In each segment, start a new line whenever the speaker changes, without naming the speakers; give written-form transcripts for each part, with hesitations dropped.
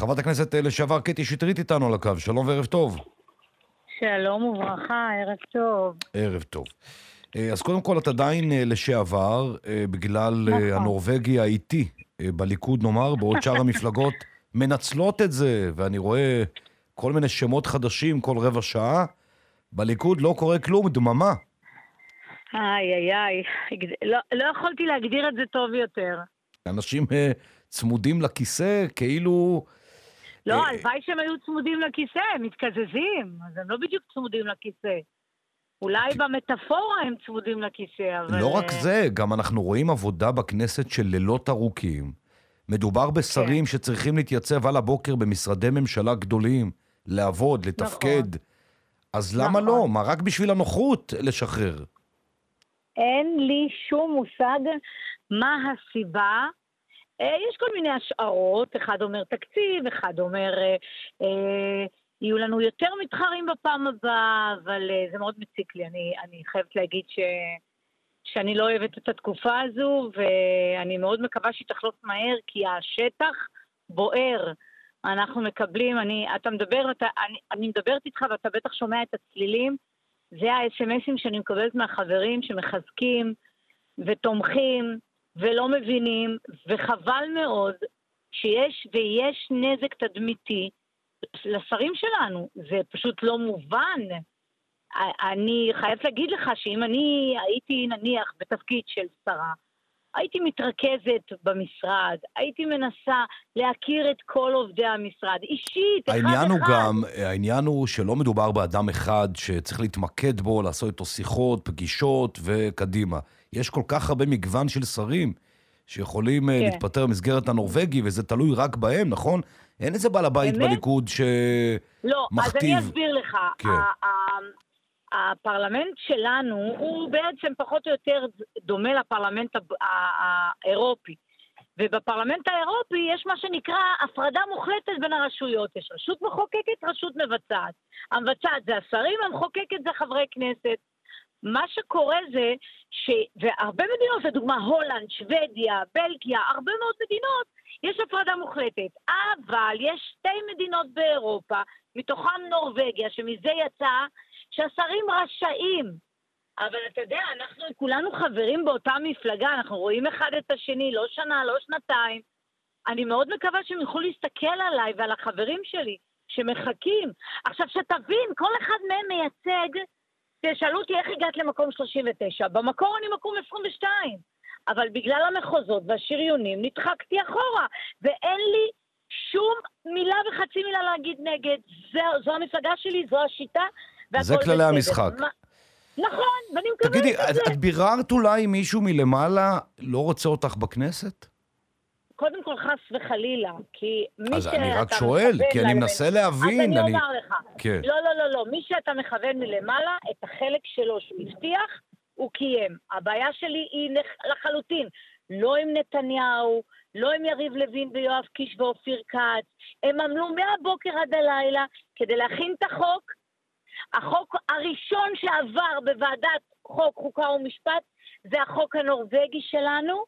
חברת הכנסת לשעבר קטי שטרית איתנו על הקו. שלום וערב טוב.
שלום וברכה, ערב טוב.
ערב טוב. אז קודם כל את עדיין לשעבר, בגלל הנורווגי האיטי בליכוד נאמר, בעוד שאר המפלגות מנצלות את זה, ואני רואה כל מיני שמות חדשים כל רבע שעה. בליכוד לא קורה כלום, דממה.
איי, לא יכולתי להגדיר את זה טוב יותר.
אנשים צמודים לכיסא, כאילו...
לא, הלוואי שהם היו צמודים לכיסא, הם מתקזזים, אז הם לא בדיוק צמודים לכיסא. אולי במטאפורה הם צמודים לכיסא, אבל...
לא רק זה, גם אנחנו רואים עבודה בכנסת של לילות ארוכים. מדובר בשרים שצריכים להתייצב על הבוקר במשרדי ממשלה גדולים, לעבוד, לתפקד. אז למה לא? מה, רק בשביל הנוחות לשחרר?
אין לי שום מושג מה הסיבה. יש כל מיני השערות, אחד אומר תקציב, אחד אומר יהיו לנו יותר מתחרים בפעם הבאה, אבל זה מאוד מציק לי. אני חייבת להגיד שאני לא אוהבת את התקופה הזו, ואני מאוד מקווה שהיא תחלוף מהר, כי השטח בוער. אנחנו מקבלים, אני מדברת איתך ואתה בטח שומע את הצלילים, זה ה-SMSים שאני מקבלת מהחברים שמחזקים ותומכים ולא מבינים, וחבל מאוד שיש נזק תדמיתי לשרים שלנו, זה פשוט לא מובן. אני חייבת להגיד לך שאם אני הייתי נניח בתפקיד של שרה, הייתי מתרכזת במשרד, הייתי מנסה להכיר את כל עובדי המשרד, אישית,
העניין הוא שלא מדובר באדם אחד שצריך להתמקד בו, לעשות איתו שיחות, פגישות וקדימה. יש כל כך הרבה מגוון של שרים שיכולים להתפטר במסגרת הנורווגי, וזה תלוי רק בהם, נכון? אין איזה בעל הבית בליכוד שמכתיב.
לא, אז אני אסביר לך. הפרלמנט שלנו הוא בעצם פחות או יותר דומה לפרלמנט האירופי. ובפרלמנט האירופי יש מה שנקרא הפרדה מוחלטת בין הרשויות. יש רשות מחוקקת, רשות מבצעת. המבצעת זה השרים, המחוקקת זה חברי כנסת. מה שקורה זה והרבה מדינות, לדוגמה הולנד, שוודיה, בלגיה, הרבה מאוד מדינות, יש הפרדה מוחלטת. אבל יש שתי מדינות באירופה, מתוכן נורווגיה, שמזה יצא שהשרים רשאים. אבל אתה יודע, אנחנו כולנו חברים באותה מפלגה, אנחנו רואים אחד את השני, לא שנה, לא שנתיים. אני מאוד מקווה שהם יוכלו להסתכל עליי ועל החברים שלי, שמחכים. עכשיו שתבין, כל אחד מהם מייצג, תשאלו אותי איך הגעת למקום 39, במקור אני מקום 22, אבל בגלל המחוזות והשריונים נדחקתי אחורה, ואין לי שום מילה וחצי מילה להגיד נגד. זו המפלגה שלי, זו השיטה,
זה כללי המשחק.
נכון, ואני מקווה...
תגידי, את ביררת אולי מישהו מלמעלה לא רוצה אותך בכנסת?
קודם כל חס וחלילה, כי מי
אז אני רק שואל, כי אני מנסה להבין.
אז אני אומר לך, לא, מי שאתה מכוון מלמעלה, את החלק שלו שהוא הבטיח, הוא קיים. הבעיה שלי היא לחלוטין, לא עם נתניהו, לא עם יריב לוין ויואב קיש ואופיר כץ, הם עמלו מהבוקר עד הלילה כדי להכין את החוק. החוק הראשון שעבר בוועדת חוק, חוקה ומשפט, זה החוק הנורווגי שלנו,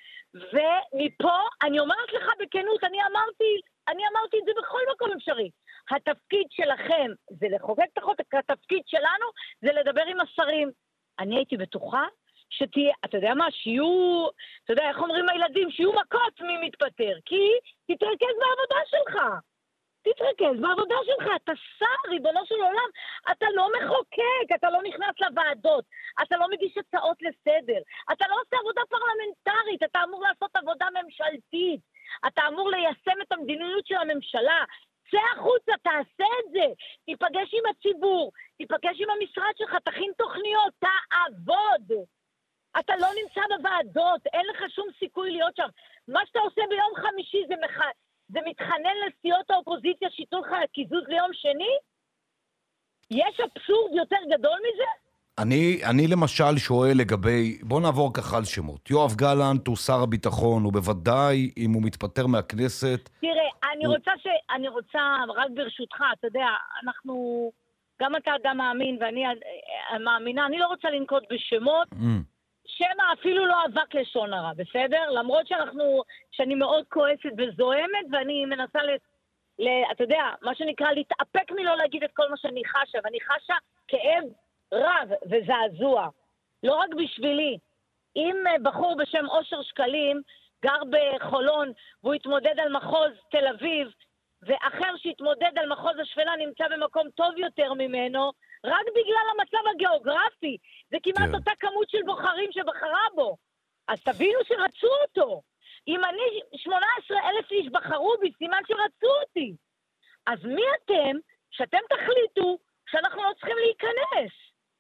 ומפה, אני אומרת לך בכנות, אני אמרתי את זה בכל מקום אפשרי. התפקיד שלכם זה לחוקק את החוק, התפקיד שלנו זה לדבר עם השרים. אני הייתי בטוחה שתהיה, אתה יודע מה, שיהיו, אתה יודע, איך אומרים הילדים, שיהיו מכות מי מתפטר, כי תתרכז בעבודה שלך. תתרכז בעבודה שלך, אתה שר, ריבונו של עולם, אתה לא מחוקק, אתה לא נכנס לוועדות, אתה לא מגיש הצעות לסדר, אתה לא עושה עבודה פרלמנטרית, אתה אמור לעשות עבודה ממשלתית, אתה אמור ליישם את המדיניות של הממשלה, צא החוצה, תעשה את זה, תיפגש עם הציבור, תיפגש עם המשרד שלך, תכין תוכניות, תעבוד. אתה לא נמצא בוועדות, אין לך שום סיכוי להיות שם. מה שאתה עושה ביום חמישי זה מתחנן לסיעות האופוזיציה שיתנו לך קיזוז ליום שני? יש אבסורד יותר גדול מזה?
אני למשל שואל לגבי, בוא נעבור ככה על שמות. יואב גלנט הוא שר הביטחון, הוא בוודאי, אם הוא מתפטר מהכנסת...
תראה, אני רוצה, רק ברשותך, אתה יודע, אנחנו, גם אתה אדם מאמין ואני מאמינה, אני לא רוצה לנקוט בשמות, שמא אפילו לא אבק לשון הרע, בסדר? למרות שאני מאוד כועסת וזוהמת, ואני מנסה אתה יודע, מה שנקרא להתאפק מלא להגיד את כל מה שאני חשה, ואני חשה כאב רב וזעזוע. לא רק בשבילי. אם בחור בשם אושר שקלים גר בחולון, והוא התמודד על מחוז תל אביב, ואחר שהתמודד על מחוז השפלה נמצא במקום טוב יותר ממנו, רק בגלל המצב הגיאוגרפי. זה כמעט אותה כמות של בוחרים שבחרה בו. אז תבינו שרצו אותו. אם אני 18,000 איש בחרו בי, סימן שרצו אותי. אז מי אתם שאתם תחליטו שאנחנו לא צריכים להיכנס?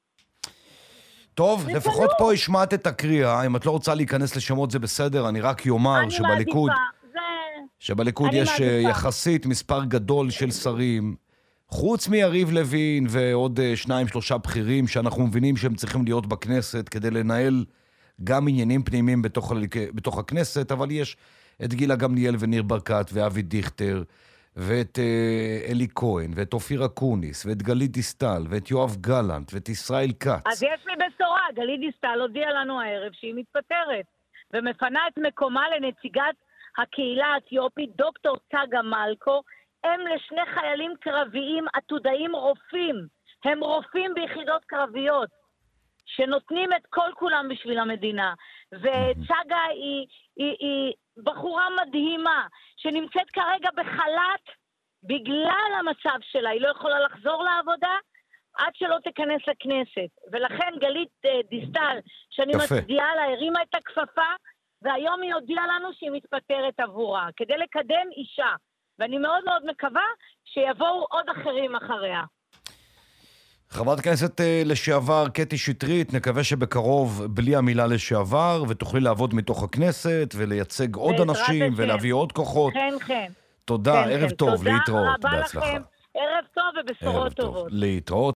טוב, לפחות פה השמעת את הקריאה. אם את לא רוצה להיכנס לשמות זה בסדר. אני רק יאמר שבליכוד יש יחסית מספר גדול של שרים, חוץ מיריב לוין ועוד 2-3 בכירים שאנחנו מבינים שהם צריכים להיות בכנסת כדי לנהל גם עניינים פנימיים בתוך הכנסת, אבל יש את גילה גמליאל וניר ברקת ואבי דיכטר ואת אלי כהן ואת אופיר אקוניס ואת גלית דיסטל ואת יואב גלנט ואת ישראל כץ.
אז יש לי בשורה, גלית דיסטל הודיעה לנו הערב שהיא מתפטרת ומפנה את מקומה לנציגת הקהילה האתיופית דוקטור צגה מלקו. הם לשני חיילים קרביים עתודאים רופאים, הם רופאים ביחידות קרביות שנותנים את כל כולם בשביל המדינה. וצגה היא בחורה מדהימה שנמצאת כרגע בחל"ת בגלל המצב שלה, היא לא יכולה לחזור לעבודה עד שלא תיכנס לכנסת. ולכן גלית דיסטל, שאני מצדיעה לה, הרימה את הכפפה, והיום היא הודיעה לנו שהיא מתפטרת עבורה כדי לקדם אישה, ואני מאוד מאוד מקווה שיבואו עוד אחרים אחריה.
חברת הכנסת לשעבר קטי שטרית, נקווה שבקרוב בלי המילה לשעבר, ותוכלי לעבוד מתוך הכנסת ולייצג עוד אנשים ולהביא עוד כוחות.
כן.
תודה, ערב טוב, להתראות,
בהצלחה. תודה רבה לכם, ערב טוב ובשורות טובות.
להתראות.